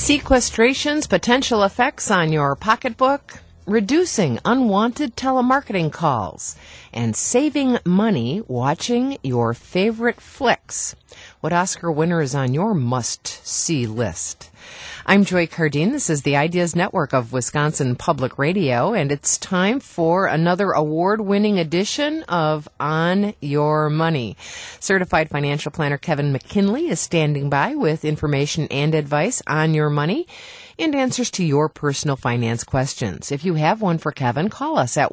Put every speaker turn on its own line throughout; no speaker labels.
Sequestration's potential effects on your pocketbook, reducing unwanted telemarketing calls, and saving money watching your favorite flicks. What Oscar winner is on your must-see list? I'm Joy Cardine. This is the Ideas Network of Wisconsin Public Radio, and it's time for another award-winning edition of On Your Money. Certified financial planner Kevin McKinley is standing by with information and advice on your money and answers to your personal finance questions. If you have one for Kevin, call us at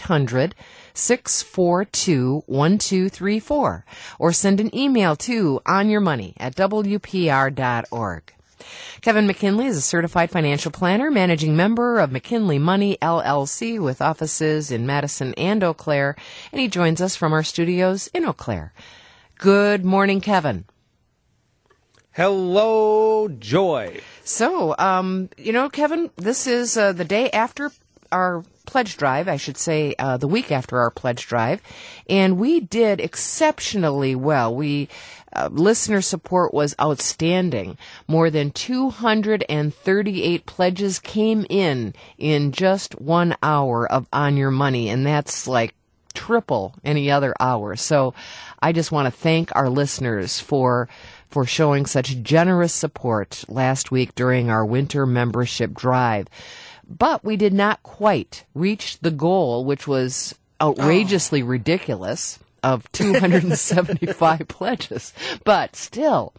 1-800-642-1234 or send an email to onyourmoney@wpr.org. Kevin McKinley is a certified financial planner, managing member of McKinley Money, LLC, with offices in Madison and Eau Claire, and he joins us from our studios in Eau Claire. Good morning, Kevin.
Hello, Joy.
So, Kevin, this is the day after our pledge drive, I should say the week after our pledge drive, and we did exceptionally well. Listener support was outstanding. More than 238 pledges came in just 1 hour of On Your Money, and that's like triple any other hour. So I just want to thank our listeners for showing such generous support last week during our winter membership drive. But we did not quite reach the goal, which was outrageously ridiculous, of 275 pledges. But still,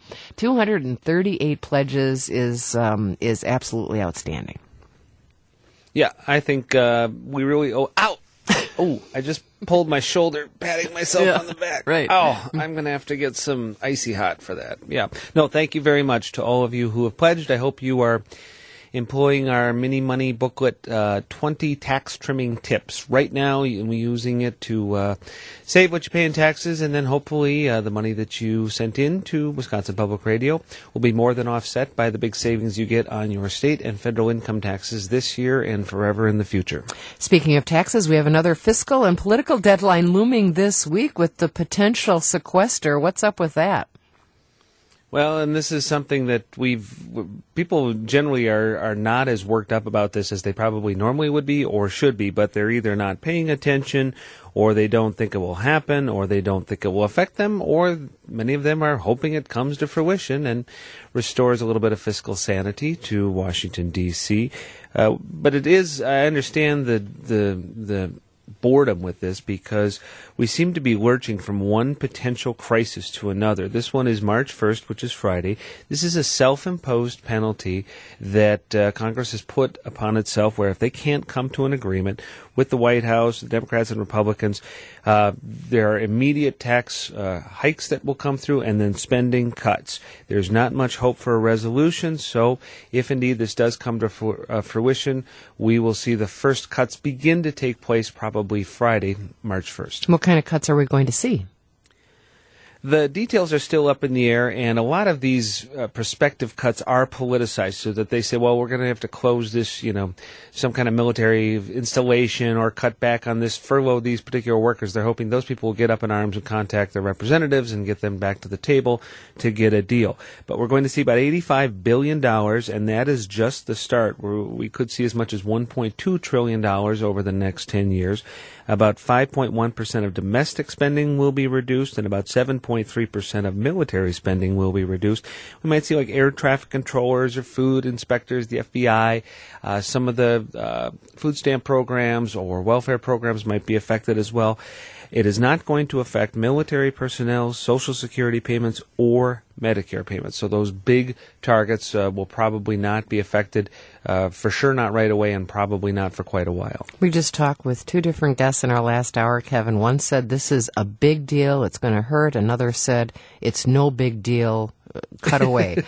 238 pledges is absolutely outstanding.
Yeah, I think we really owe... Ow! Oh, I just pulled my shoulder, patting myself on the back.
Right.
Oh, I'm going to have to get some icy hot for that. Yeah. No, thank you very much to all of you who have pledged. I hope you are employing our mini money booklet, 20 tax trimming tips. Right now, we're using it to save what you pay in taxes, and then hopefully the money that you sent in to Wisconsin Public Radio will be more than offset by the big savings you get on your state and federal income taxes this year and forever in the future.
Speaking of taxes, we have another fiscal and political deadline looming this week with the potential sequester. What's up with that?
Well, and this is something that people generally are not as worked up about this as they probably normally would be or should be, but they're either not paying attention, or they don't think it will happen, or they don't think it will affect them, or many of them are hoping it comes to fruition and restores a little bit of fiscal sanity to Washington, D.C. But it is, I understand the boredom with this, because we seem to be lurching from one potential crisis to another. This one is March 1st, which is Friday. This is a self-imposed penalty that Congress has put upon itself, where if they can't come to an agreement with the White House, the Democrats and Republicans, there are immediate tax hikes that will come through, and then spending cuts. There's not much hope for a resolution, so if indeed this does come to fruition, we will see the first cuts begin to take place probably Friday, March 1st.
What kind of cuts are we going to see?
The details are still up in the air, and a lot of these prospective cuts are politicized, so that they say, well, we're going to have to close this, some kind of military installation, or cut back on this, furlough these particular workers. They're hoping those people will get up in arms and contact their representatives and get them back to the table to get a deal. But we're going to see about $85 billion, and that is just the start. We could see as much as $1.2 trillion over the next 10 years. About 5.1% of domestic spending will be reduced, and about 7.3% of military spending will be reduced. We might see like air traffic controllers or food inspectors, the FBI, some of the food stamp programs or welfare programs might be affected as well. It is not going to affect military personnel, Social Security payments, or Medicare payments. So those big targets will probably not be affected, for sure not right away, and probably not for quite a while.
We just talked with two different guests in our last hour, Kevin. One said this is a big deal, it's going to hurt. Another said it's no big deal, cut away.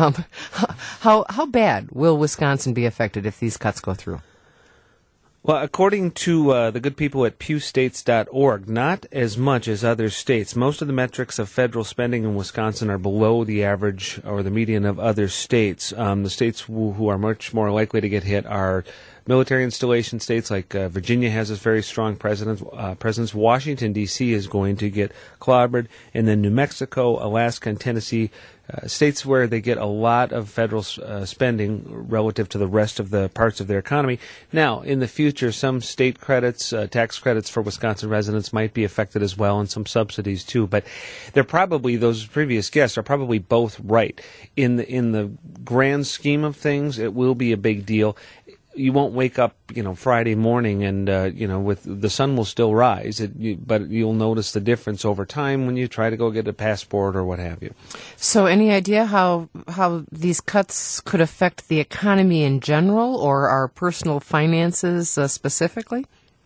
How bad will Wisconsin be affected if these cuts go through?
Well, according to the good people at pewstates.org, not as much as other states. Most of the metrics of federal spending in Wisconsin are below the average or the median of other states. The states who are much more likely to get hit are military installation states like Virginia has a very strong presence. Washington, D.C. is going to get clobbered. And then New Mexico, Alaska, and Tennessee, states where they get a lot of federal spending relative to the rest of the parts of their economy. Now, in the future, some state credits, tax credits for Wisconsin residents might be affected as well, and some subsidies too. But they're probably, those previous guests are probably both right. In the grand scheme of things, it will be a big deal. You won't wake up, Friday morning and, with the sun will still rise, but you'll notice the difference over time when you try to go get a passport or what have you.
So any idea how these cuts could affect the economy in general or our personal finances specifically?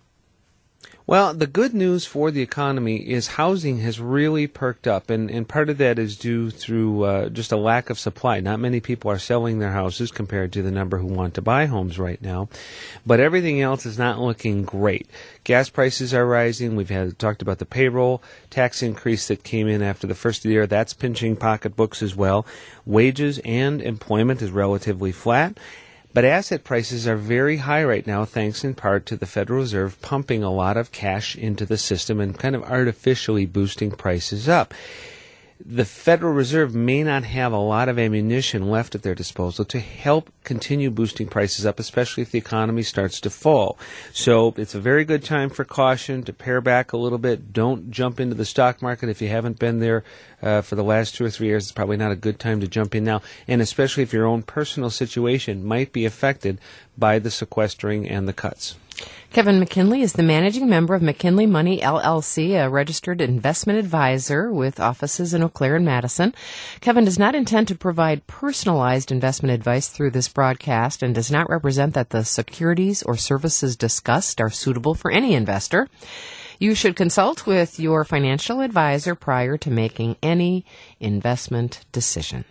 Well, the good news for the economy is housing has really perked up, and part of that is due through just a lack of supply. Not many people are selling their houses compared to the number who want to buy homes right now, but everything else is not looking great. Gas prices are rising. We've talked about the payroll tax increase that came in after the first of the year. That's pinching pocketbooks as well. Wages and employment is relatively flat. But asset prices are very high right now, thanks in part to the Federal Reserve pumping a lot of cash into the system and kind of artificially boosting prices up. The Federal Reserve may not have a lot of ammunition left at their disposal to help continue boosting prices up, especially if the economy starts to fall. So it's a very good time for caution, to pare back a little bit. Don't jump into the stock market if you haven't been there for the last 2 or 3 years. It's probably not a good time to jump in now, and especially if your own personal situation might be affected by the sequestering and the cuts.
Kevin McKinley is the managing member of McKinley Money, LLC, a registered investment advisor with offices in Eau Claire and Madison. Kevin does not intend to provide personalized investment advice through this broadcast and does not represent that the securities or services discussed are suitable for any investor. You should consult with your financial advisor prior to making any investment decision.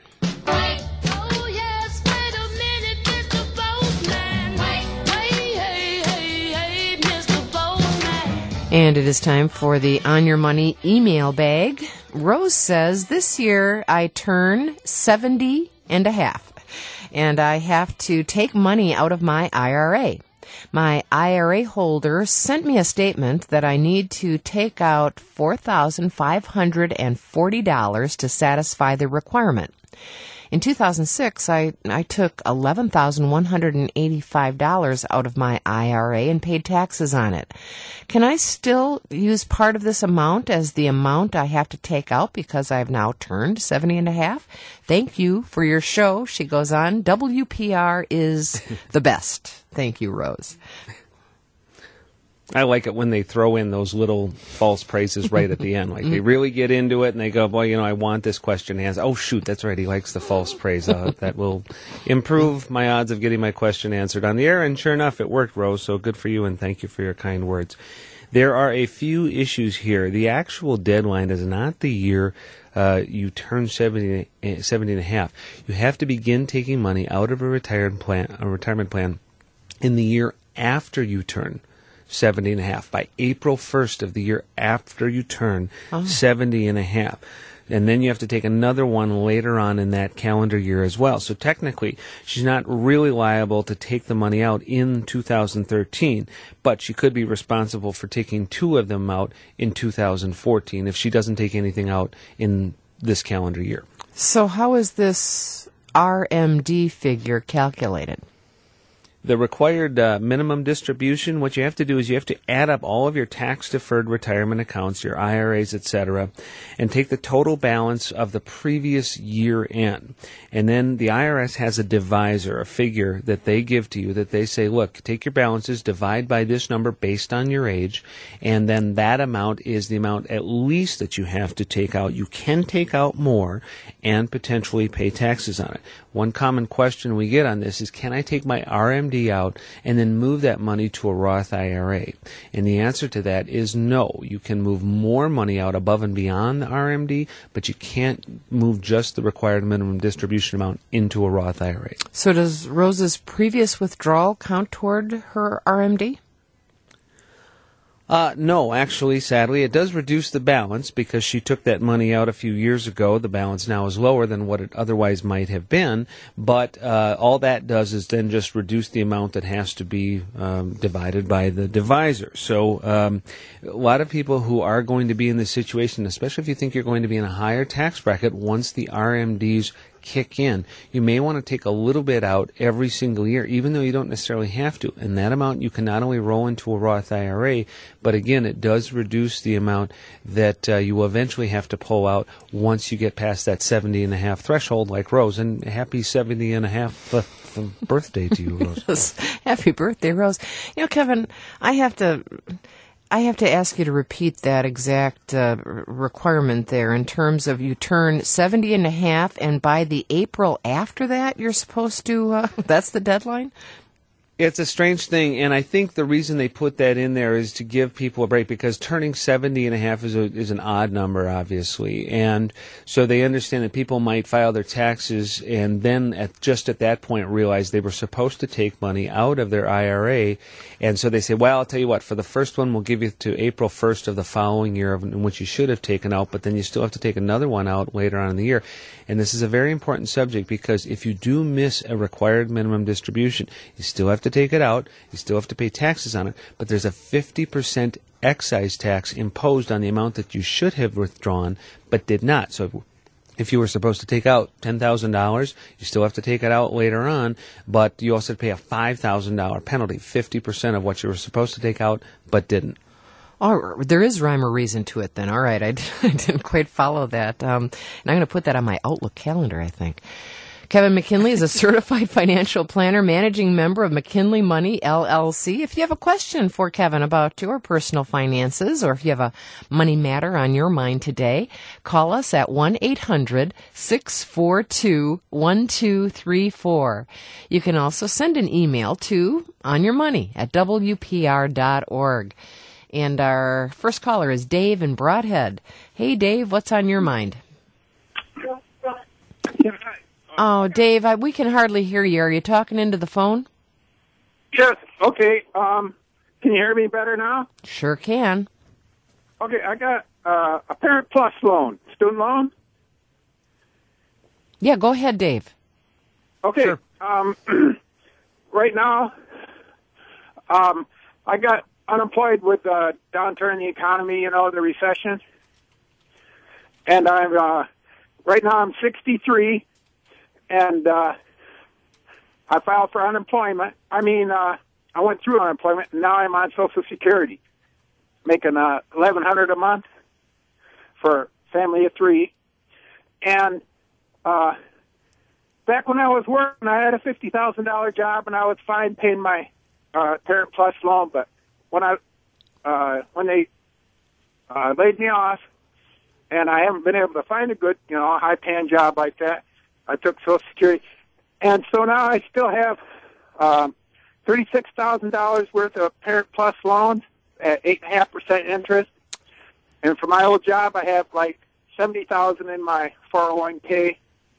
And it is time for the On Your Money email bag. Rose says, this year I turn 70 and a half, and I have to take money out of my IRA. My IRA holder sent me a statement that I need to take out $4,540 to satisfy the requirement. In 2006, I took $11,185 out of my IRA and paid taxes on it. Can I still use part of this amount as the amount I have to take out because I've now turned 70 and a half? Thank you for your show, she goes on. WPR is the best. Thank you, Rose.
I like it when they throw in those little false praises right at the end. Like they really get into it and they go, boy, I want this question answered. Oh, shoot, that's right. He likes the false praise. That will improve my odds of getting my question answered on the air. And sure enough, it worked, Rose. So good for you and thank you for your kind words. There are a few issues here. The actual deadline is not the year you turn 70 and a half. You have to begin taking money out of a retirement plan in the year after you turn 70 and a half, by April 1st of the year after you turn 70 and a half. And then you have to take another one later on in that calendar year as well. So technically, she's not really liable to take the money out in 2013, but she could be responsible for taking 2 of them out in 2014 if she doesn't take anything out in this calendar year.
So how is this RMD figure calculated?
The required minimum distribution, what you have to do is you have to add up all of your tax-deferred retirement accounts, your IRAs, etc., and take the total balance of the previous year in. And then the IRS has a divisor, a figure that they give to you that they say, look, take your balances, divide by this number based on your age, and then that amount is the amount at least that you have to take out. You can take out more and potentially pay taxes on it. One common question we get on this is, can I take my RMD out and then move that money to a Roth IRA? And the answer to that is no. You can move more money out above and beyond the RMD, but you can't move just the required minimum distribution amount into a Roth IRA.
So does Rose's previous withdrawal count toward her RMD?
No, actually, sadly, it does reduce the balance because she took that money out a few years ago. The balance now is lower than what it otherwise might have been, but all that does is then just reduce the amount that has to be divided by the divisor. So a lot of people who are going to be in this situation, especially if you think you're going to be in a higher tax bracket, once the RMDs kick in, you may want to take a little bit out every single year, even though you don't necessarily have to. And that amount you can not only roll into a Roth IRA, but again, it does reduce the amount that you will eventually have to pull out once you get past that 70.5 threshold, like Rose. And happy 70.5 birthday to you, Rose.
Happy birthday, Rose. You know, Kevin, I have to ask you to repeat that exact requirement there in terms of you turn 70.5, and by the April after that, you're supposed to, that's the deadline?
It's a strange thing, and I think the reason they put that in there is to give people a break, because turning 70.5 is an odd number, obviously, and so they understand that people might file their taxes and then just at that point realize they were supposed to take money out of their IRA, and so they say, well, I'll tell you what, for the first one, we'll give you to April 1st of the following year in which you should have taken out, but then you still have to take another one out later on in the year. And this is a very important subject, because if you do miss a required minimum distribution, you still have to take it out, you still have to pay taxes on it, but there's a 50% excise tax imposed on the amount that you should have withdrawn but did not. So if you were supposed to take out $10,000, you still have to take it out later on, but you also have to pay a $5,000 penalty, 50% of what you were supposed to take out but didn't.
Oh, there is rhyme or reason to it then. All right, I didn't quite follow that. And I'm going to put that on my Outlook calendar, I think. Kevin McKinley is a certified financial planner, managing member of McKinley Money, LLC. If you have a question for Kevin about your personal finances, or if you have a money matter on your mind today, call us at 1-800-642-1234. You can also send an email to onyourmoney@wpr.org. And our first caller is Dave in Broadhead. Hey, Dave, what's on your mind? Oh, Dave, we can hardly hear you. Are you talking into the phone?
Yes. Okay. Can you hear me better now?
Sure can.
Okay, I got a Parent Plus loan, student loan.
Yeah, go ahead, Dave.
Okay.
Sure.
Right now, I got unemployed with the downturn in the economy, the recession. And I'm right now I'm 63, and I filed for unemployment. I went through unemployment, and now I'm on Social Security, making $1,100 a month for a family of 3. And back when I was working, I had a $50,000 job, and I was fine paying my Parent Plus loan, but when they laid me off, and I haven't been able to find a good, high-paying job like that, I took Social Security, and so now I still have $36,000 worth of Parent Plus loans at 8.5% interest, and for my old job, I have like $70,000 in my 401k.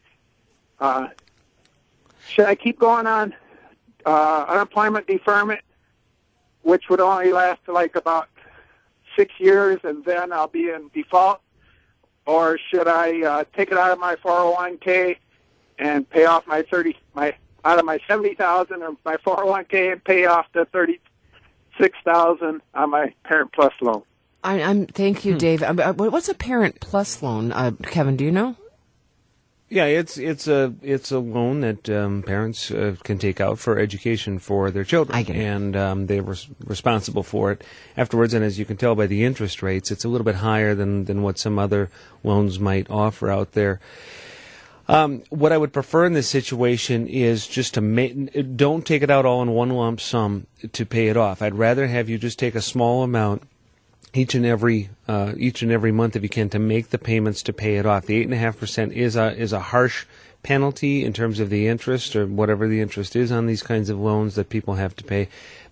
Should I keep going on unemployment deferment, which would only last to like about 6 years, and then I'll be in default? Or should I take it out of my 401k and pay off out of my $70,000 of my 401k and pay off the $36,000 on my Parent Plus loan?
Thank you, Dave. What's a Parent Plus loan, Kevin? Do you know?
Yeah, it's a loan that parents can take out for education for their children, and they're responsible for it afterwards. And as you can tell by the interest rates, it's a little bit higher than what some other loans might offer out there. What I would prefer in this situation is just to don't take it out all in one lump sum to pay it off. I'd rather have you just take a small amount each and every month if you can, to make the payments to pay it off. The 8.5% is a harsh penalty in terms of the interest, or whatever the interest is on these kinds of loans that people have to pay.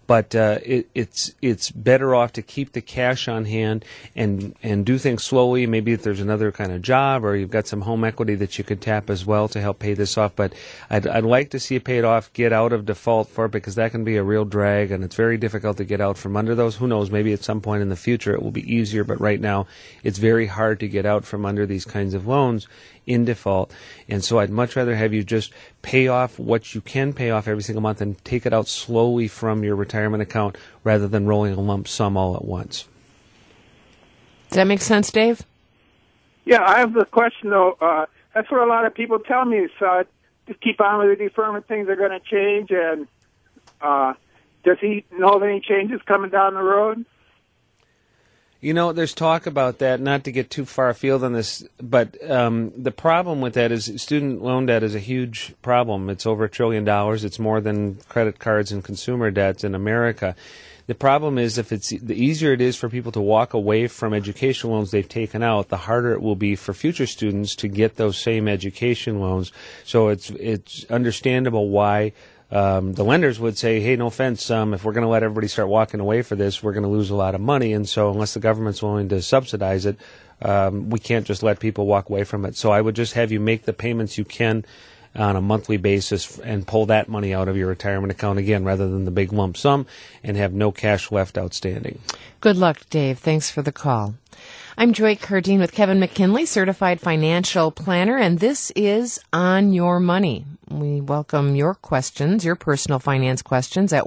But it's better off to keep the cash on hand and do things slowly. Maybe if there's another kind of job or you've got some home equity that you could tap as well to help pay this off. But I'd like to see it paid off, get out of default for it, because that can be a real drag, and it's very difficult to get out from under those. Who knows, maybe at some point in the future it will be easier, but right now it's very hard to get out from under these kinds of loans in default. And so I'd much rather have you just pay off what you can pay off every single month and take it out slowly from your retirement account rather than rolling a lump sum all at once.
Does that make sense, Dave?
Yeah, I have the question, though. That's what a lot of people tell me, is just keep on with the deferment. Things are going to change. And does he know of any changes coming down the road?
You know, there's talk about that, not to get too far afield on this, but the problem with that is student loan debt is a huge problem. It's over $1 trillion. It's more than credit cards and consumer debts in America. The problem is the easier it is for people to walk away from education loans they've taken out, the harder it will be for future students to get those same education loans. So it's understandable why the lenders would say, hey, no offense, if we're going to let everybody start walking away for this, we're going to lose a lot of money. And so unless the government's willing to subsidize it, we can't just let people walk away from it. So I would just have you make the payments you can on a monthly basis and pull that money out of your retirement account again rather than the big lump sum and have no cash left outstanding.
Good luck, Dave. Thanks for the call. I'm Joy Cardine with Kevin McKinley, certified financial planner, and this is On Your Money. We welcome your questions, your personal finance questions at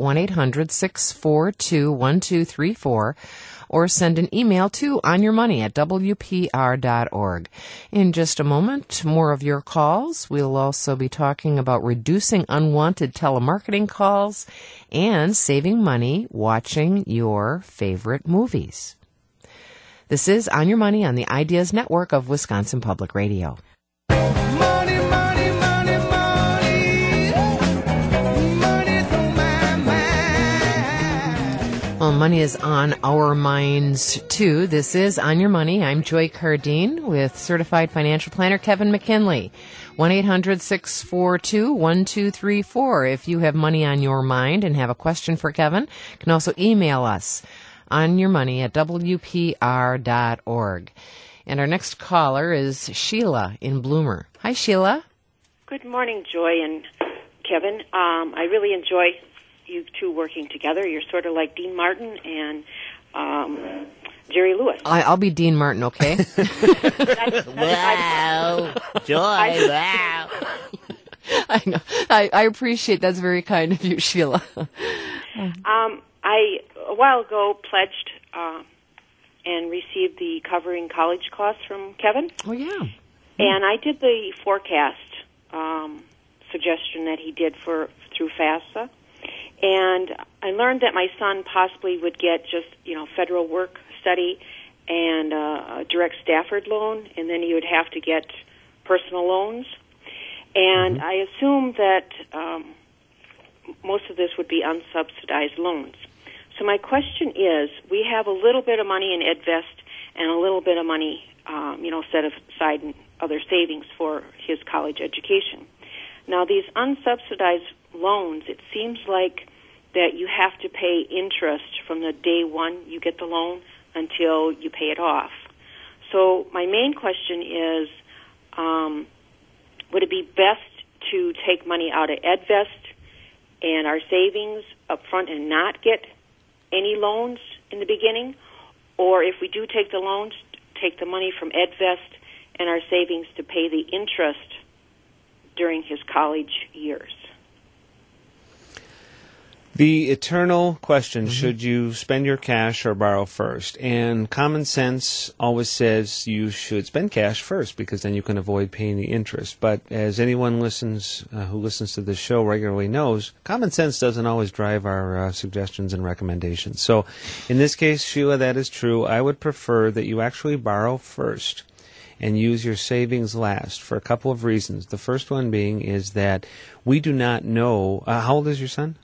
1-800-642-1234, or send an email to onyourmoney@wpr.org. In just a moment, more of your calls. We'll also be talking about reducing unwanted telemarketing calls and saving money watching your favorite movies. This is On Your Money on the Ideas Network of Wisconsin Public Radio.
Money, money, money, money. Money's on my mind.
Well, money is on our minds, too. This is On Your Money. I'm Joy Cardine with certified financial planner Kevin McKinley. 1-800-642-1234. If you have money on your mind and have a question for Kevin, you can also email us onyourmoney@wpr.org. And our next caller is Sheila in Bloomer. Hi, Sheila.
Good morning, Joy and Kevin. I really enjoy you two working together. You're sort of like Dean Martin and Jerry Lewis.
I'll be Dean Martin, okay?
Wow.
Joy, wow. I know. I appreciate that's very kind of you, Sheila.
I, a while ago, pledged and received the covering college costs from Kevin.
Oh, yeah.
And I did the forecast suggestion that he did through FAFSA. And I learned that my son possibly would get just, federal work study and a direct Stafford loan, and then he would have to get personal loans. And I assumed that most of this would be unsubsidized loans. So my question is, we have a little bit of money in EdVest and a little bit of money, set aside in other savings for his college education. Now, these unsubsidized loans, it seems like that you have to pay interest from the day one you get the loan until you pay it off. So my main question is, would it be best to take money out of EdVest and our savings up front and not get any loans in the beginning? Or if we do take the loans, take the money from EdVest and our savings to pay the interest during his college years?
The eternal question, should you spend your cash or borrow first? And common sense always says you should spend cash first because then you can avoid paying the interest. But as anyone who listens to this show regularly knows, common sense doesn't always drive our suggestions and recommendations. So in this case, Sheila, that is true. I would prefer that you actually borrow first and use your savings last for a couple of reasons. The first one being is that we do not know. How old is your son?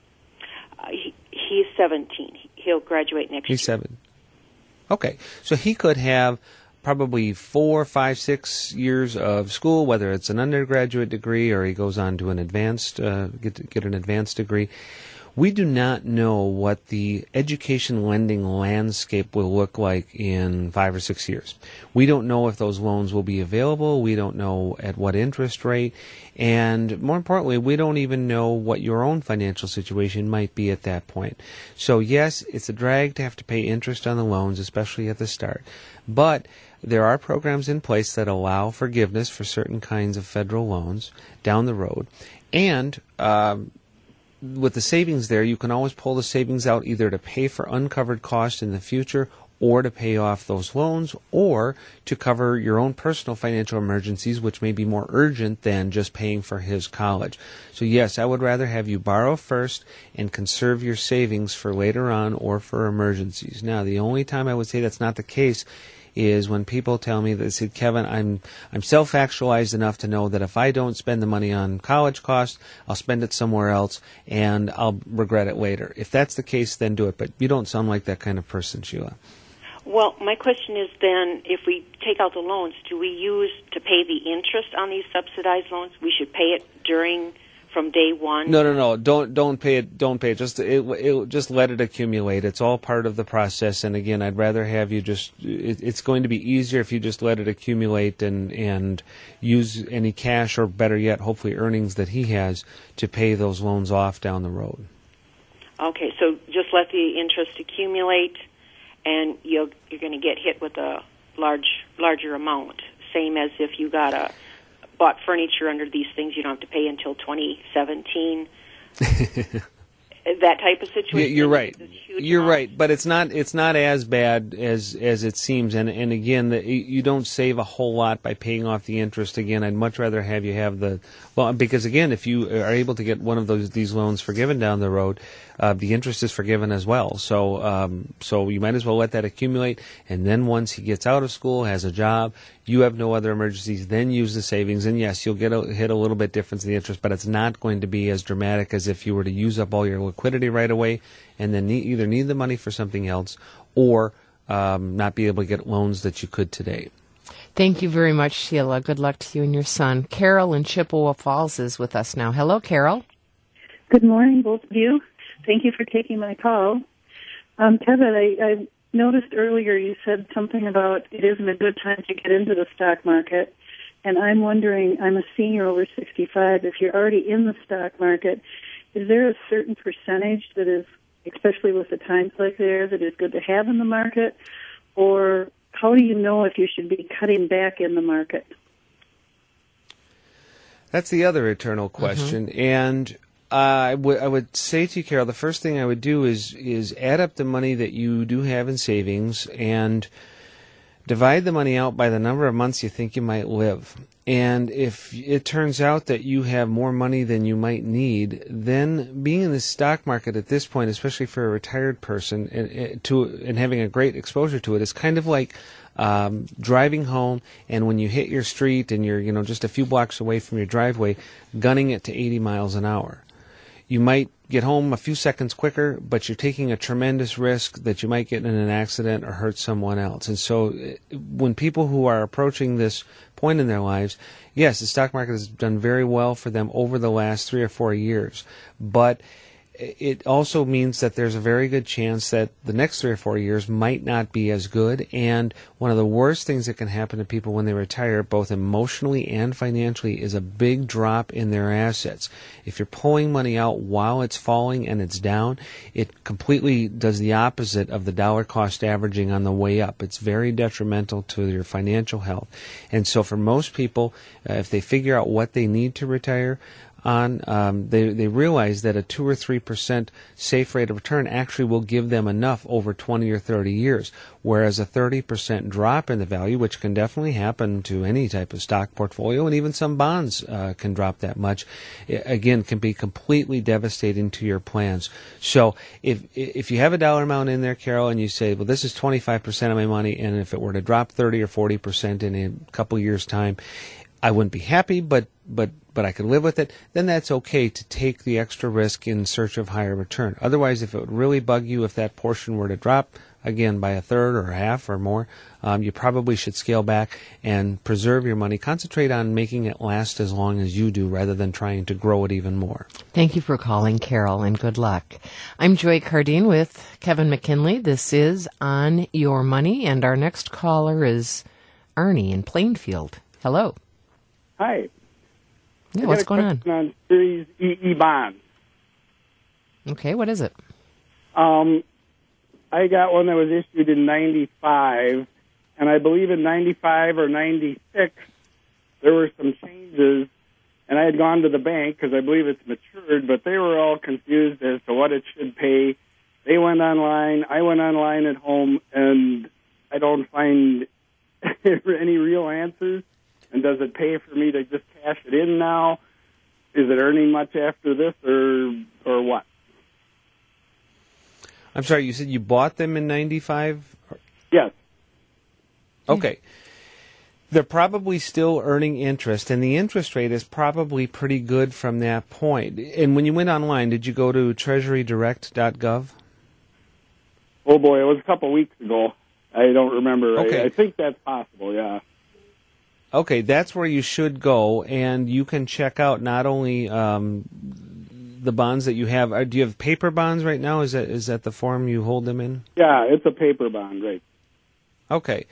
He's 17. He'll graduate next year.
He's 7. Okay. So he could have probably 4, 5, 6 years of school, whether it's an undergraduate degree or he goes on to an advanced, get an advanced degree. We do not know what the education lending landscape will look like in 5 or 6 years. We don't know if those loans will be available. We don't know at what interest rate. And more importantly, we don't even know what your own financial situation might be at that point. So yes, it's a drag to have to pay interest on the loans, especially at the start. But there are programs in place that allow forgiveness for certain kinds of federal loans down the road. And with the savings there, you can always pull the savings out either to pay for uncovered costs in the future or to pay off those loans or to cover your own personal financial emergencies, which may be more urgent than just paying for his college. So yes, I would rather have you borrow first and conserve your savings for later on or for emergencies. Now, the only time I would say that's not the case is when people tell me, they say, Kevin, I'm self-actualized enough to know that if I don't spend the money on college costs, I'll spend it somewhere else and I'll regret it later. If that's the case, then do it. But you don't sound like that kind of person, Sheila.
Well, my question is then, if we take out the loans, do we use to pay the interest on these subsidized loans? We should pay it from day one?
No. Don't pay it. Don't pay it. Just let it accumulate. It's all part of the process. And again, I'd rather have you it's going to be easier if you just let it accumulate and use any cash or better yet, hopefully earnings that he has to pay those loans off down the road.
Okay, so just let the interest accumulate, and you're going to get hit with a larger amount. Same as if you bought furniture under these things, you don't have to pay until 2017. That type of situation.
Yeah, you're right. You're right, but it's not as bad as it seems. And again, you don't save a whole lot by paying off the interest. Again, I'd much rather have you have because again, if you are able to get one of these loans forgiven down the road, the interest is forgiven as well. So you might as well let that accumulate. And then once he gets out of school, has a job, you have no other emergencies, then use the savings. And yes, you'll hit a little bit difference in the interest, but it's not going to be as dramatic as if you were to use up all your liquidity right away and then either need the money for something else or not be able to get loans that you could today.
Thank you very much, Sheila. Good luck to you and your son. Carol in Chippewa Falls is with us now. Hello, Carol.
Good morning, both of you. Thank you for taking my call. Kevin, I noticed earlier you said something about it isn't a good time to get into the stock market. And I'm wondering, I'm a senior over 65, if you're already in the stock market, is there a certain percentage that is, especially with the times like there, that is good to have in the market? Or how do you know if you should be cutting back in the market?
That's the other eternal question. Mm-hmm. And I would say to you, Carol, the first thing I would do is add up the money that you do have in savings and divide the money out by the number of months you think you might live. And if it turns out that you have more money than you might need, then being in the stock market at this point, especially for a retired person, and having a great exposure to it, is kind of like driving home, and when you hit your street and you're just a few blocks away from your driveway, gunning it to 80 miles an hour. You might get home a few seconds quicker, but you're taking a tremendous risk that you might get in an accident or hurt someone else. And so when people who are approaching this point in their lives, yes, the stock market has done very well for them over the last 3 or 4 years, but it also means that there's a very good chance that the next 3 or 4 years might not be as good. And one of the worst things that can happen to people when they retire, both emotionally and financially, is a big drop in their assets. If you're pulling money out while it's falling and it's down, it completely does the opposite of the dollar cost averaging on the way up. It's very detrimental to your financial health. And so for most people, if they figure out what they need to retire on, they realize that a 2 or 3% safe rate of return actually will give them enough over 20 or 30 years, whereas a 30% drop in the value, which can definitely happen to any type of stock portfolio, and even some bonds can drop that much, again, can be completely devastating to your plans. So if you have a dollar amount in there, Carol, and you say, well, this is 25% of my money, and if it were to drop 30 or 40% in a couple years' time, I wouldn't be happy, but I could live with it, then that's okay to take the extra risk in search of higher return. Otherwise, if it would really bug you if that portion were to drop again, by a third or a half or more, you probably should scale back and preserve your money. Concentrate on making it last as long as you do rather than trying to grow it even more.
Thank you for calling, Carol, and good luck. I'm Joy Cardine with Kevin McKinley. This is On Your Money, and our next caller is Ernie in Plainfield. Hello.
Hi.
Yeah, what's going on?
On Series EE bonds.
Okay, what is it?
I got one that was issued in 95, and I believe in 95 or 96 there were some changes, and I had gone to the bank because I believe it's matured, but they were all confused as to what it should pay. They went online, I went online at home, and I don't find any real answers. And does it pay for me to just cash it in now? Is it earning much after this, or what?
I'm sorry, you said you bought them in 95?
Yes.
Okay. They're probably still earning interest, and the interest rate is probably pretty good from that point. And when you went online, did you go to treasurydirect.gov?
Oh, boy, it was a couple weeks ago. I don't remember.
Okay.
I think that's possible, yeah.
Okay, that's where you should go, and you can check out not only the bonds that you have. Do you have paper bonds right now? Is that the form you hold them in?
Yeah, it's a paper bond, right.
Okay.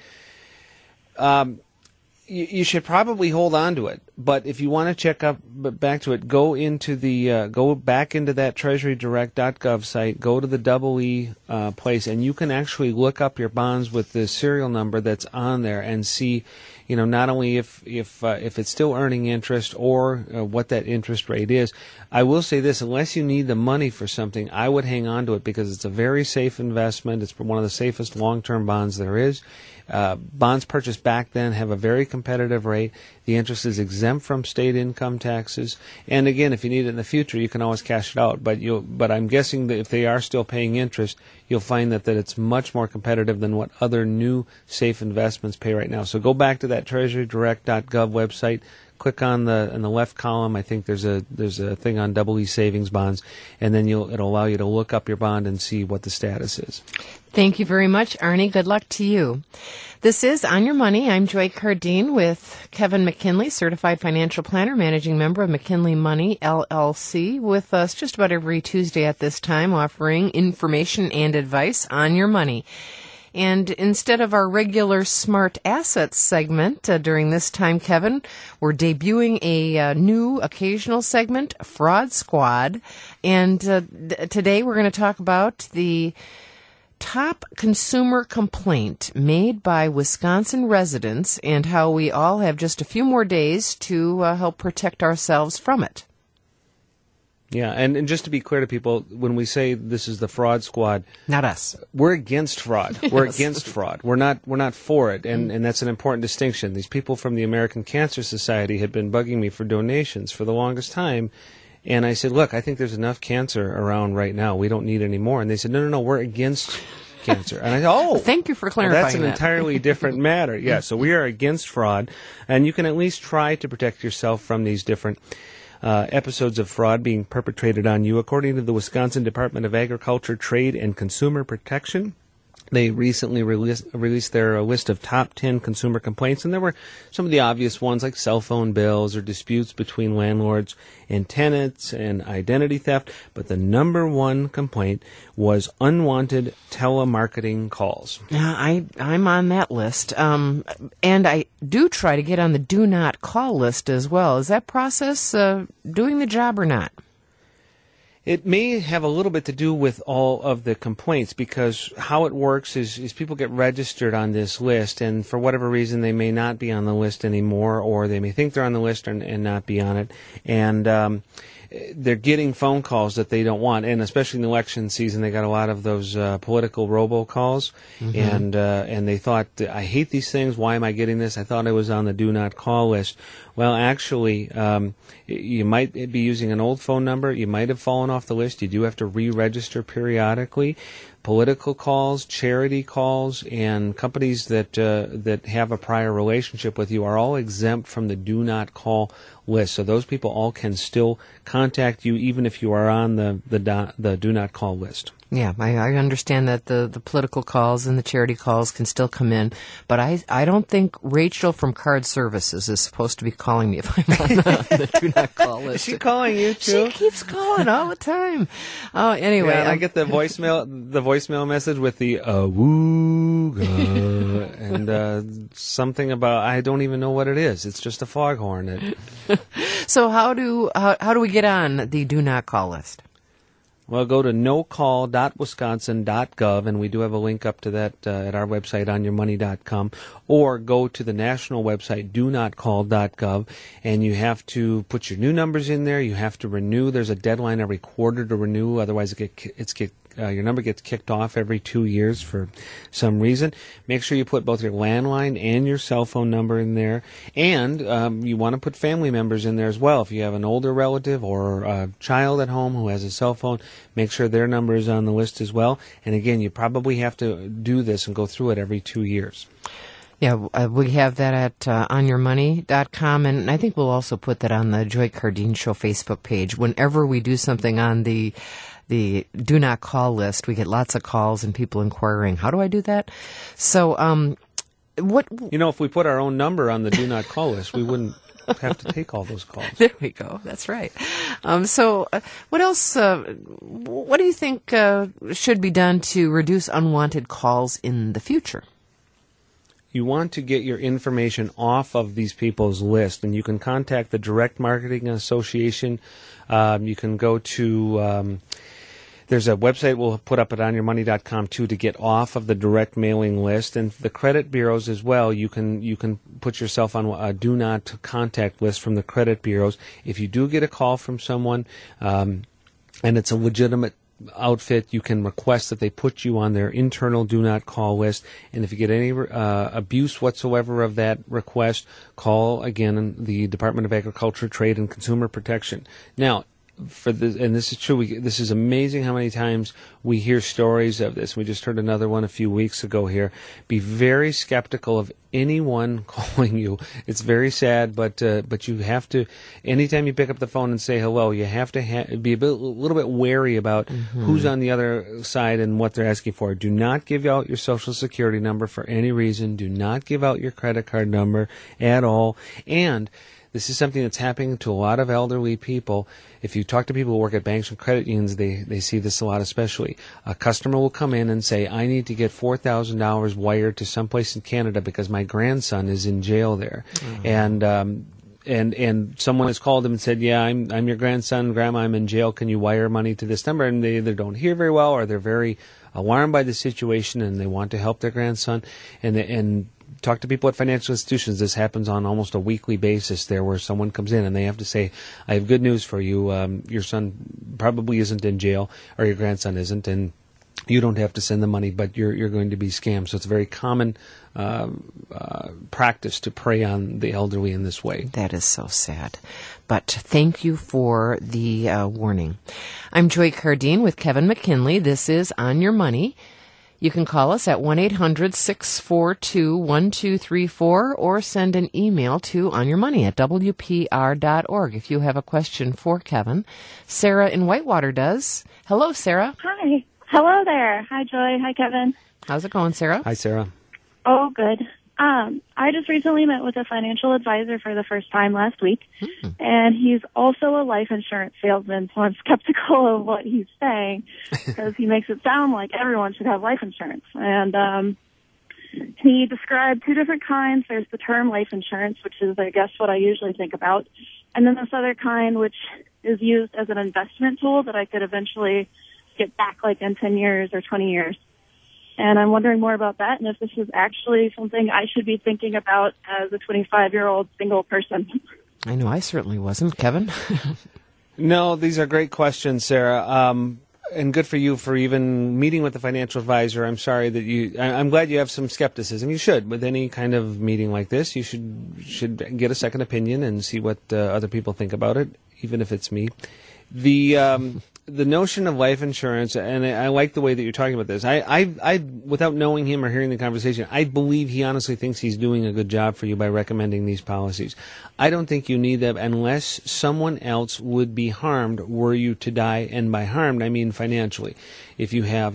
You should probably hold on to it, but if you want to check back to it, go back into that treasurydirect.gov site, go to the EE place, and you can actually look up your bonds with the serial number that's on there and see, not only if it's still earning interest or what that interest rate is. I will say this: unless you need the money for something, I would hang on to it because it's a very safe investment. It's one of the safest long-term bonds there is. Bonds purchased back then have a very competitive rate. The interest is exempt from state income taxes. And again, if you need it in the future, you can always cash it out. But I'm guessing that if they are still paying interest, you'll find that it's much more competitive than what other new safe investments pay right now. So go back to that treasurydirect.gov website. Click on in the left column. I think there's a thing on EE savings bonds, and then it'll allow you to look up your bond and see what the status is.
Thank you very much, Arnie. Good luck to you. This is On Your Money. I'm Joy Cardine with Kevin McKinley, Certified Financial Planner, Managing Member of McKinley Money, LLC, with us just about every Tuesday at this time, offering information and advice on your money. And instead of our regular Smart Assets segment during this time, Kevin, we're debuting a new occasional segment, Fraud Squad. And today we're going to talk about the top consumer complaint made by Wisconsin residents and how we all have just a few more days to help protect ourselves from it.
Yeah, and just to be clear to people, when we say this is the Fraud Squad,
not us.
We're against fraud.
Yes.
We're against fraud. We're not for it, and that's an important distinction. These people from the American Cancer Society had been bugging me for donations for the longest time, and I said, look, I think there's enough cancer around right now. We don't need any more. And they said, no, we're against cancer. And I said,
thank you for clarifying
that's an entirely different matter. Yeah, so we are against fraud, and you can at least try to protect yourself from these different episodes of fraud being perpetrated on you. According to the Wisconsin Department of Agriculture, Trade, and Consumer Protection, they recently released their list of top 10 consumer complaints, and there were some of the obvious ones like cell phone bills or disputes between landlords and tenants and identity theft, but the number one complaint was unwanted telemarketing calls.
I'm on that list, and I do try to get on the do not call list as well. Is that process doing the job or not?
It may have a little bit to do with all of the complaints, because how it works is people get registered on this list, and for whatever reason they may not be on the list anymore, or they may think they're on the list and not be on it. And they're getting phone calls that they don't want, and especially in the election season, they got a lot of those political robocalls, and they thought, I hate these things. Why am I getting this? I thought I was on the do not call list. Well, actually, you might be using an old phone number. You might have fallen off the list. You do have to re-register periodically. Political calls, charity calls, and companies that have a prior relationship with you are all exempt from the do not call list. So those people all can still contact you even if you are on the do not call list.
Yeah, I understand that the political calls and the charity calls can still come in, but I don't think Rachel from Card Services is supposed to be calling me if I'm on the do not call list.
Is she calling you too?
She keeps calling all the time. Oh, anyway.
Yeah, I get the voicemail message with the wooga and something about I don't even know what it is. It's just a foghorn.
So how do we get on the do not call list?
Well, go to nocall.wisconsin.gov, and we do have a link up to that at our website, onyourmoney.com, or go to the national website, donotcall.gov, and you have to put your new numbers in there. You have to renew. There's a deadline every quarter to renew, otherwise your number gets kicked off every 2 years for some reason. Make sure you put both your landline and your cell phone number in there. And you want to put family members in there as well. If you have an older relative or a child at home who has a cell phone, make sure their number is on the list as well. And again, you probably have to do this and go through it every 2 years.
Yeah, we have that at onyourmoney.com, and I think we'll also put that on the Joy Cardine Show Facebook page. Whenever we do something on the do not call list, we get lots of calls and people inquiring, how do I do that? So,
if we put our own number on the do not call list, we wouldn't have to take all those calls.
There we go. That's right. What else, what do you think should be done to reduce unwanted calls in the future?
You want to get your information off of these people's list, and you can contact the Direct Marketing Association. You can go to there's a website we'll put up at onyourmoney.com too to get off of the direct mailing list, and the credit bureaus as well. You can put yourself on a do not contact list from the credit bureaus. If you do get a call from someone and it's a legitimate outfit, you can request that they put you on their internal do not call list, and if you get any abuse whatsoever of that request, call again the Department of Agriculture, Trade, and Consumer Protection. Now, and this is true, this is amazing how many times we hear stories of this. We just heard another one a few weeks ago here. Be very skeptical of anyone calling you. It's very sad, but you have to, anytime you pick up the phone and say hello, you have to be a little bit wary about who's on the other side and what they're asking for. Do not give out your Social Security number for any reason. Do not give out your credit card number at all. And this is something that's happening to a lot of elderly people. If you talk to people who work at banks and credit unions, they see this a lot especially. A customer will come in and say, I need to get $4,000 wired to someplace in Canada because my grandson is in jail there. And someone has called them and said, yeah, I'm your grandson, Grandma, I'm in jail. Can you wire money to this number? And they either don't hear very well or they're very alarmed by the situation and they want to help their grandson. And talk to people at financial institutions. This happens on almost a weekly basis there where someone comes in and they have to say, I have good news for you. Your son probably isn't in jail or your grandson isn't, and you don't have to send the money, but you're going to be scammed. So it's a very common practice to prey on the elderly in this way.
That is so sad. But thank you for the warning. I'm Joy Cardine with Kevin McKinley. This is On Your Money. You can call us at 1-800-642-1234 or send an email to onyourmoney@wpr.org if you have a question for Kevin. Sarah in Whitewater does. Hello, Sarah.
Hi. Hello there. Hi, Joy. Hi, Kevin.
How's it going, Sarah?
Hi, Sarah.
Oh, good. I just recently met with a financial advisor for the first time last week, and he's also a life insurance salesman, so I'm skeptical of what he's saying because he makes it sound like everyone should have life insurance. And he described two different kinds. There's the term life insurance, which is, I guess, what I usually think about, and then this other kind, which is used as an investment tool that I could eventually get back like in 10 years or 20 years. And I'm wondering more about that and if this is actually something I should be thinking about as a 25-year-old single person.
I know I certainly wasn't. Kevin?
No, these are great questions, Sarah. And good for you for even meeting with the financial advisor. I'm sorry that I'm glad you have some skepticism. You should. With any kind of meeting like this, you should get a second opinion and see what other people think about it, even if it's me. the notion of life insurance, and I like the way that you're talking about this. I, without knowing him or hearing the conversation, I believe he honestly thinks he's doing a good job for you by recommending these policies. I don't think you need them unless someone else would be harmed were you to die, and by harmed I mean financially. If you have,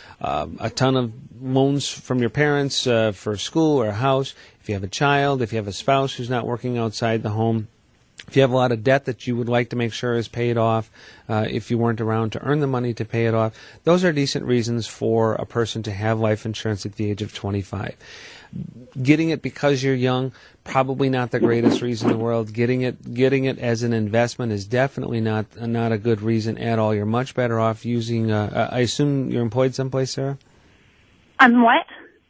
a ton of loans from your parents for school or a house, if you have a child, if you have a spouse who's not working outside the home, if you have a lot of debt that you would like to make sure is paid off, if you weren't around to earn the money to pay it off, those are decent reasons for a person to have life insurance at the age of 25. Getting it because you're young, probably not the greatest reason in the world. Getting it as an investment is definitely not a good reason at all. You're much better off using. I assume you're employed someplace, Sarah?
I'm what?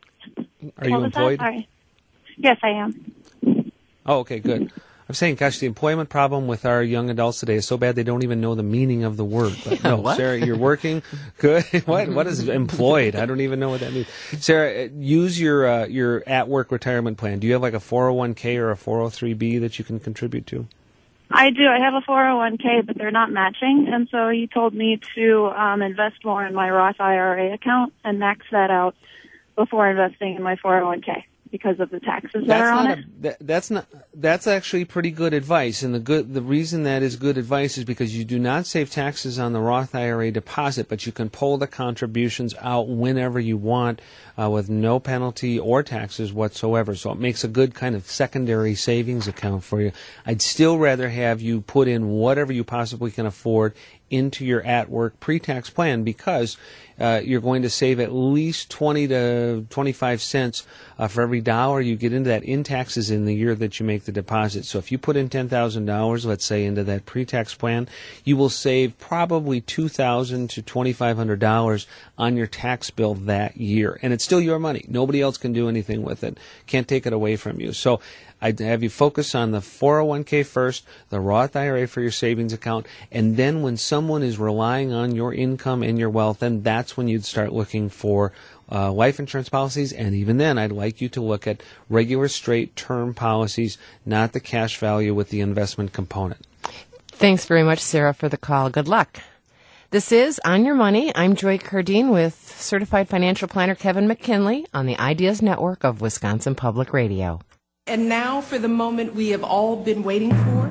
Are you employed?
Sorry. Yes, I am.
Oh, okay, good. I'm saying, gosh, the employment problem with our young adults today is so bad they don't even know the meaning of the word. But no,
What?
Sarah, you're working. Good. What is employed? I don't even know what that means. Sarah, use your at-work retirement plan. Do you have like a 401k or a 403b that you can contribute to?
I do. I have a 401k, but they're not matching, and so he told me to invest more in my Roth IRA account and max that out before investing in my 401k. Because of the taxes that are on it.
That's actually pretty good advice, and the reason that is good advice is because you do not save taxes on the Roth IRA deposit, but you can pull the contributions out whenever you want with no penalty or taxes whatsoever. So it makes a good kind of secondary savings account for you. I'd still rather have you put in whatever you possibly can afford into your at-work pre-tax plan because you're going to save at least 20 to 25 cents for every dollar you get into that in taxes in the year that you make the deposit. So if you put in $10,000, let's say, into that pre-tax plan, you will save probably $2,000 to $2,500 on your tax bill that year. And it's still your money. Nobody else can do anything with it. Can't take it away from you. So I'd have you focus on the 401k first, the Roth IRA for your savings account, and then when someone is relying on your income and your wealth, then that's when you'd start looking for life insurance policies. And even then, I'd like you to look at regular straight term policies, not the cash value with the investment component.
Thanks very much, Sarah, for the call. Good luck. This is On Your Money. I'm Joy Cardine with Certified Financial Planner Kevin McKinley on the Ideas Network of Wisconsin Public Radio.
And now for the moment we have all been waiting for.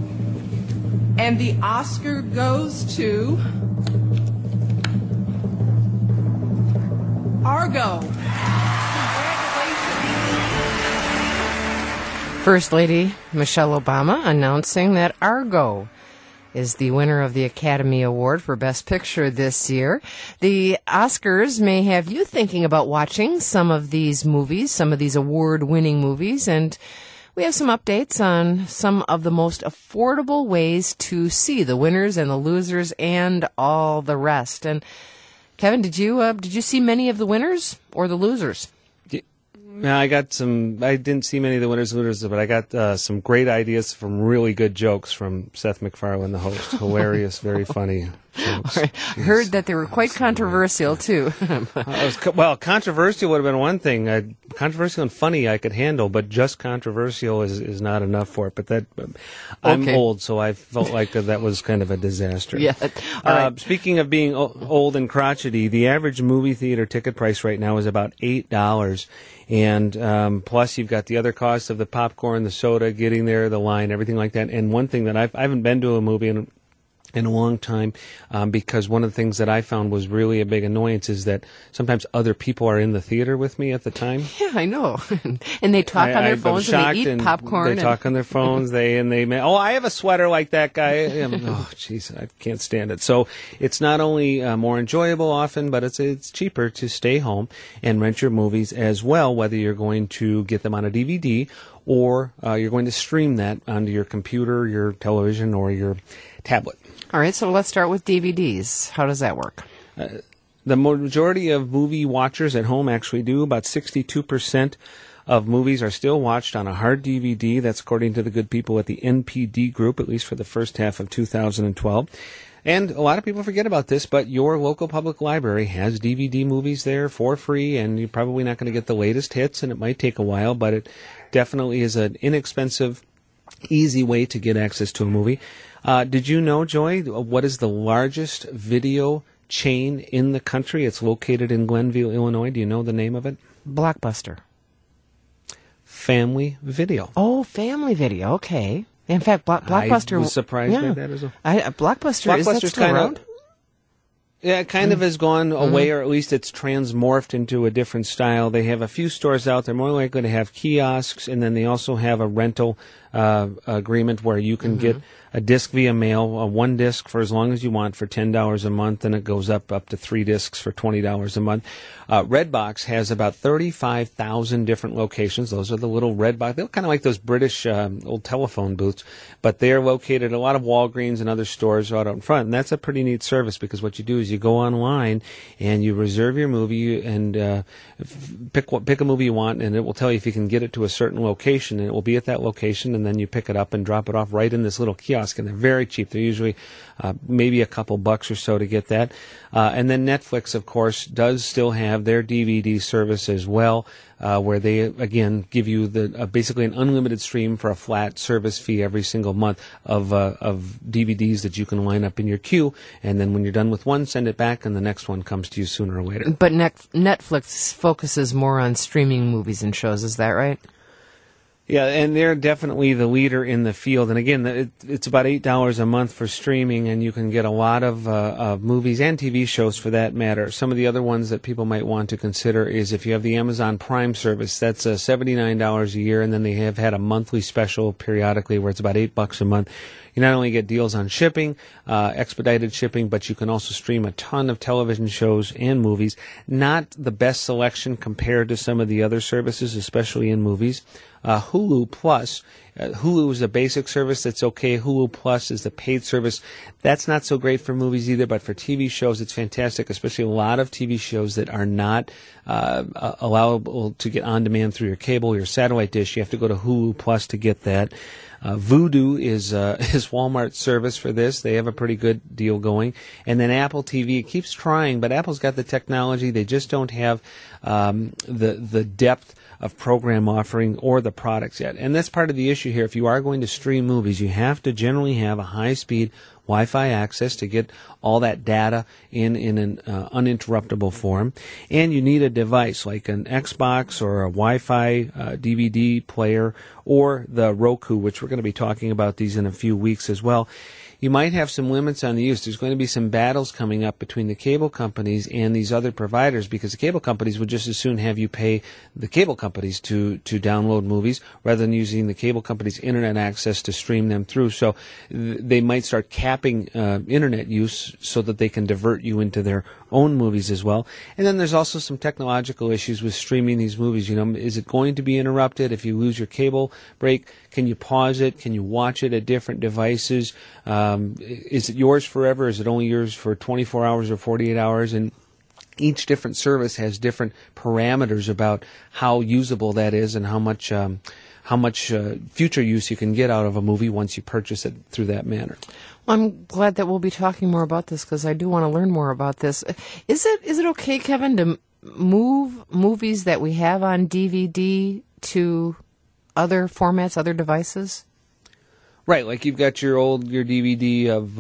And the Oscar goes to Argo.
First Lady Michelle Obama announcing that Argo is the winner of the Academy Award for Best Picture this year. The Oscars may have you thinking about watching some of these movies, some of these award-winning movies, and we have some updates on some of the most affordable ways to see the winners and the losers and all the rest. And Kevin, did you see many of the winners or the losers?
Yeah, I didn't see many of the winners and losers, but I got some great ideas from really good jokes from Seth MacFarlane, the host. Hilarious, very funny jokes.
I heard that they were quite controversial, too.
Well, controversial would have been one thing. Controversial and funny I could handle, but just controversial is not enough for it. But I'm old, so I felt like that was kind of a disaster.
Yeah. All right.
Speaking of being old and crotchety, the average movie theater ticket price right now is about $8. And plus, you've got the other costs of the popcorn, the soda, getting there, the line, everything like that. And one thing that I haven't been to a movie in a long time because one of the things that I found was really a big annoyance is that sometimes other people are in the theater with me at the time.
Yeah, I know. And they talk on their phones and they eat popcorn.
They talk on their phones. I have a sweater like that guy. Oh, jeez, I can't stand it. So it's not only more enjoyable often, but it's cheaper to stay home and rent your movies as well, whether you're going to get them on a DVD or you're going to stream that onto your computer, your television, or your tablet.
All right, so let's start with DVDs. How does that work?
The majority of movie watchers at home actually do. About 62% of movies are still watched on a hard DVD. That's according to the good people at the NPD Group, at least for the first half of 2012. And a lot of people forget about this, but your local public library has DVD movies there for free, and you're probably not going to get the latest hits, and it might take a while, but it definitely is an inexpensive easy way to get access to a movie. Did you know, Joy, what is the largest video chain in the country? It's located in Glenville, Illinois. Do you know the name of it?
Blockbuster.
Family Video.
Oh, Family Video. Okay. In fact, Blockbuster.
I was surprised by that as well.
Blockbuster, is that
Blockbuster's
still around?
Yeah, it kind of has gone away, or at least it's transmorphed into a different style. They have a few stores out there, more likely to have kiosks, and then they also have a rental agreement where you can get a disc via mail, one disc for as long as you want for $10 a month, and it goes up to 3 discs for $20 a month. Redbox has about 35,000 different locations. Those are the little Redbox. They're kind of like those British old telephone booths, but they're located at a lot of Walgreens and other stores out in front. And that's a pretty neat service because what you do is you go online and you reserve your movie and pick a movie you want, and it will tell you if you can get it to a certain location, and it will be at that location, and then you pick it up and drop it off right in this little kiosk. And they're very cheap. They're usually maybe a couple bucks or so to get that. And then Netflix, of course, does still have their DVD service as well, where they, again, give you basically an unlimited stream for a flat service fee every single month of DVDs that you can line up in your queue. And then when you're done with one, send it back, and the next one comes to you sooner or later.
But Netflix focuses more on streaming movies and shows. Is that right?
Yeah, and they're definitely the leader in the field. And again, it's about $8 a month for streaming, and you can get a lot of movies and TV shows for that matter. Some of the other ones that people might want to consider is if you have the Amazon Prime service, that's $79 a year, and then they have had a monthly special periodically where it's about $8 a month. You not only get deals on shipping, expedited shipping, but you can also stream a ton of television shows and movies. Not the best selection compared to some of the other services, especially in movies. Hulu Plus. Hulu is a basic service that's okay. Hulu Plus is the paid service. That's not so great for movies either, but for TV shows, it's fantastic, especially a lot of TV shows that are not allowable to get on demand through your cable, your satellite dish. You have to go to Hulu Plus to get that. Vudu is Walmart's service for this. They have a pretty good deal going. And then Apple TV keeps trying, but Apple's got the technology. They just don't have the depth of program offering or the products yet. And that's part of the issue here. If you are going to stream movies, you have to generally have a high-speed Wi-Fi access to get all that data in an uninterruptible form. And you need a device like an Xbox or a Wi-Fi DVD player or the Roku, which we're going to be talking about these in a few weeks as well. You might have some limits on the use. There's going to be some battles coming up between the cable companies and these other providers because the cable companies would just as soon have you pay the cable companies to download movies rather than using the cable companies' internet access to stream them through. So they might start capping internet use so that they can divert you into their own movies as well. And then there's also some technological issues with streaming these movies. You know, is it going to be interrupted if you lose your cable break? Can you pause it? Can you watch it at different devices? Is it yours forever? Is it only yours for 24 hours or 48 hours? And each different service has different parameters about how usable that is and how much future use you can get out of a movie once you purchase it through that manner.
Well, I'm glad that we'll be talking more about this because I do want to learn more about this. Is it okay, Kevin, to move movies that we have on DVD to other formats, other devices?
Right, like you've got your DVD of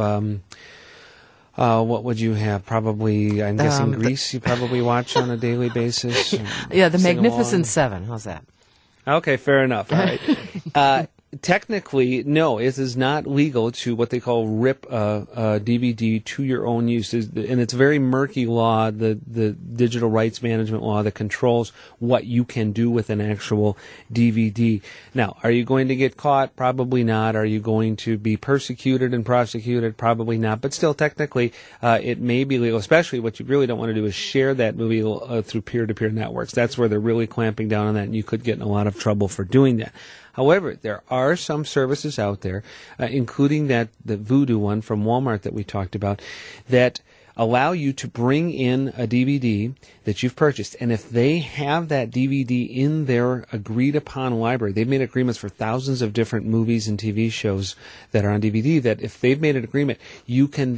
what would you have? Probably, I'm guessing Grease. You probably watch on a daily basis.
Yeah, the Magnificent Seven. How's that?
Okay, fair enough. All right. Technically, no, it is not legal to what they call rip a DVD to your own use. And it's a very murky law, the digital rights management law that controls what you can do with an actual DVD. Now, are you going to get caught? Probably not. Are you going to be persecuted and prosecuted? Probably not. But still, technically, it may be legal, especially what you really don't want to do is share that movie through peer-to-peer networks. That's where they're really clamping down on that, and you could get in a lot of trouble for doing that. However, there are some services out there, including the Vudu one from Walmart that we talked about, that allow you to bring in a DVD that you've purchased. And if they have that DVD in their agreed-upon library, they've made agreements for thousands of different movies and TV shows that are on DVD, that if they've made an agreement, you can then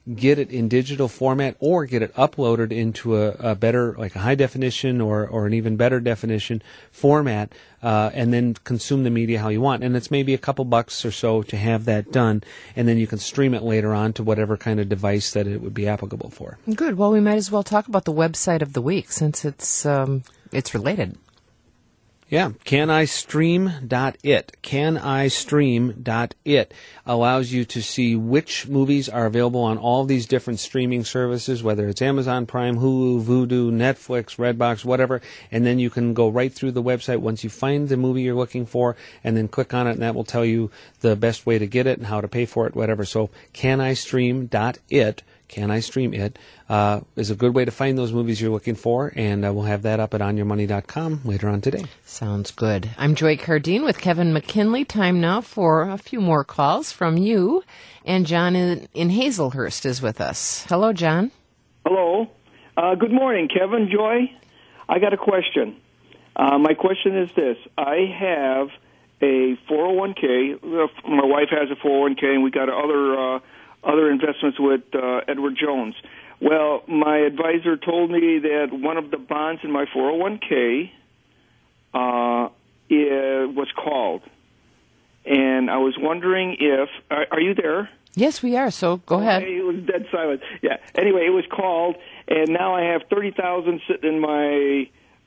get it in digital format or get it uploaded into a better, like a high definition or an even better definition format, and then consume the media how you want. And it's maybe a couple bucks or so to have that done, and then you can stream it later on to whatever kind of device that it would be applicable for.
Good. Well, we might as well talk about the website of the week since it's related.
Yeah, canistream.it. Canistream.it allows you to see which movies are available on all these different streaming services, whether it's Amazon Prime, Hulu, Vudu, Netflix, Redbox, whatever, and then you can go right through the website once you find the movie you're looking for, and then click on it, and that will tell you the best way to get it and how to pay for it, whatever. So canistream.it. Can I Stream It is a good way to find those movies you're looking for, and we'll have that up at onyourmoney.com later on today.
Sounds good. I'm Joy Cardine with Kevin McKinley. Time now for a few more calls from you. And John in Hazelhurst is with us. Hello, John.
Hello. Good morning, Kevin, Joy. I got a question. My question is this. I have a 401k. My wife has a 401k, and we got other investments with Edward Jones. Well, my advisor told me that one of the bonds in my 401k was called. And I was wondering if... Are you there?
Yes, we are, so go ahead.
It was dead silent. Yeah. Anyway, it was called, and now I have $30,000 sitting in my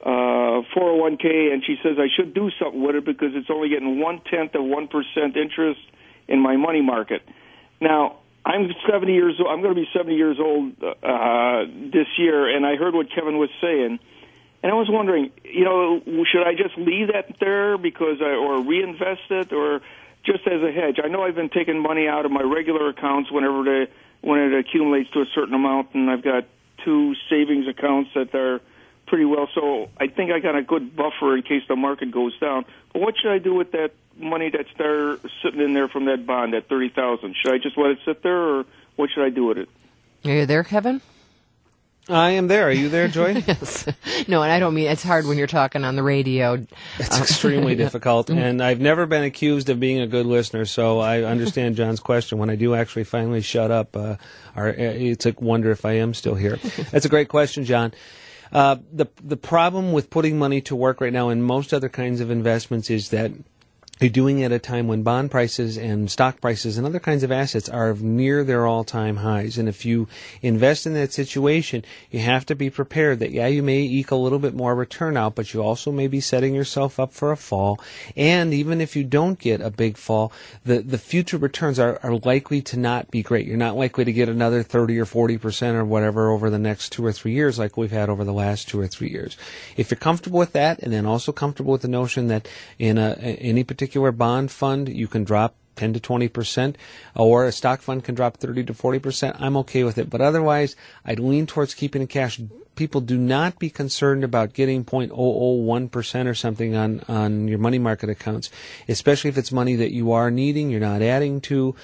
401k, and she says I should do something with it because it's only getting 0.1% of 1% interest in my money market. Now, I'm 70 years old. I'm going to be 70 years old this year, and I heard what Kevin was saying, and I was wondering, should I just leave that there or reinvest it, or just as a hedge? I know I've been taking money out of my regular accounts when it accumulates to a certain amount, and I've got 2 savings accounts that are pretty well. So I think I got a good buffer in case the market goes down. But what should I do with that money that's there sitting in there from that bond, that $30,000? Should I just let it sit there, or what should I do with it?
Are you there, Kevin?
I am there. Are you there, Joy?
Yes. No, and I don't mean it's hard when you're talking on the radio.
It's extremely difficult, and I've never been accused of being a good listener, so I understand John's question. When I do actually finally shut up, it's a wonder if I am still here. That's a great question, John. The problem with putting money to work right now in most other kinds of investments is that you're doing it at a time when bond prices and stock prices and other kinds of assets are near their all-time highs. And if you invest in that situation, you have to be prepared that, you may eke a little bit more return out, but you also may be setting yourself up for a fall. And even if you don't get a big fall, the future returns are likely to not be great. You're not likely to get another 30 or 40% or whatever over the next 2 or 3 years like we've had over the last 2 or 3 years. If you're comfortable with that, and then also comfortable with the notion that in any particular bond fund you can drop 10 to 20%, or a stock fund can drop 30 to 40%, I'm okay with it. But otherwise, I'd lean towards keeping it cash. People, do not be concerned about getting 0.001% or something on your money market accounts, especially if it's money that you are needing, you're not adding to.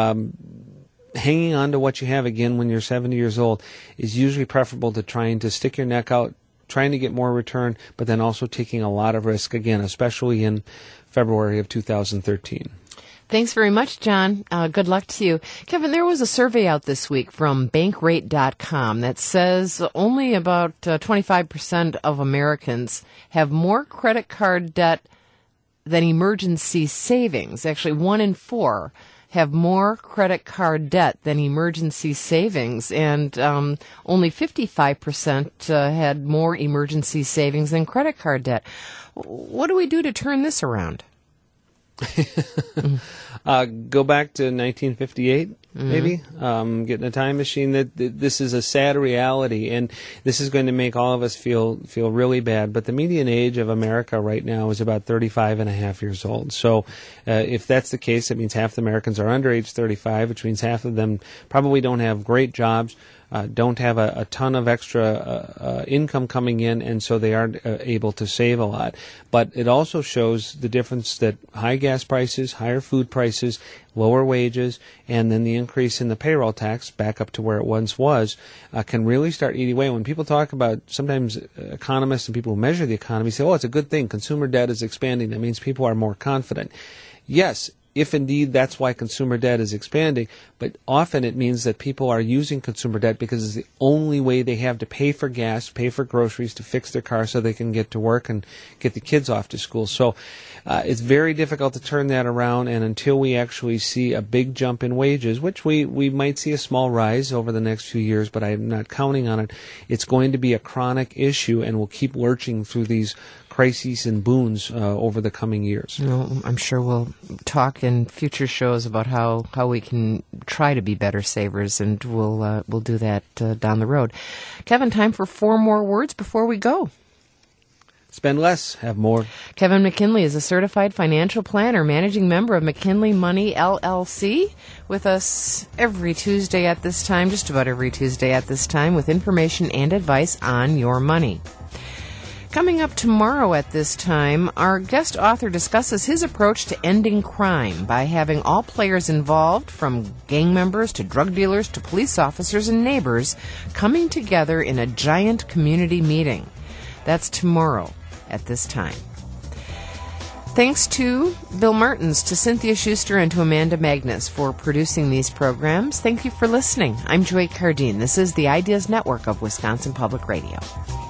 Hanging on to what you have, again, when you're 70 years old is usually preferable to trying to stick your neck out, trying to get more return, but then also taking a lot of risk, again, especially in February of 2013.
Thanks very much, John. Good luck to you. Kevin, there was a survey out this week from Bankrate.com that says only about 25% of Americans have more credit card debt than emergency savings. Actually, 1 in 4 have more credit card debt than emergency savings, and only 55% had more emergency savings than credit card debt. What do we do to turn this around?
Go back to 1958, maybe. Get in a time machine. This is a sad reality, and this is going to make all of us feel really bad. But the median age of America right now is about 35 and a half years old. So if that's the case, it means half the Americans are under age 35, which means half of them probably don't have great jobs, don't have a ton of extra income coming in, and so they aren't able to save a lot. But it also shows the difference that high gas prices, higher food prices, lower wages, and then the increase in the payroll tax back up to where it once was, can really start eating away. When people talk about, sometimes economists and people who measure the economy say, oh, it's a good thing, consumer debt is expanding, that means people are more confident. Yes, if indeed that's why consumer debt is expanding, but often it means that people are using consumer debt because it's the only way they have to pay for gas, pay for groceries, to fix their car so they can get to work and get the kids off to school. So it's very difficult to turn that around, and until we actually see a big jump in wages, which we might see a small rise over the next few years, but I'm not counting on it, it's going to be a chronic issue, and we'll keep lurching through these crises and boons over the coming years.
I'm sure we'll talk in future shows about how we can try to be better savers, and we'll do that down the road. Kevin, time for 4 more words before we go.
Spend less, have more.
Kevin McKinley is a certified financial planner, managing member of McKinley Money, LLC, with us every Tuesday at this time, just about every Tuesday at this time, with information and advice on your money. Coming up tomorrow at this time, our guest author discusses his approach to ending crime by having all players involved, from gang members to drug dealers to police officers and neighbors, coming together in a giant community meeting. That's tomorrow at this time. Thanks to Bill Mertens, to Cynthia Schuster, and to Amanda Magnus for producing these programs. Thank you for listening. I'm Joy Cardine. This is the Ideas Network of Wisconsin Public Radio.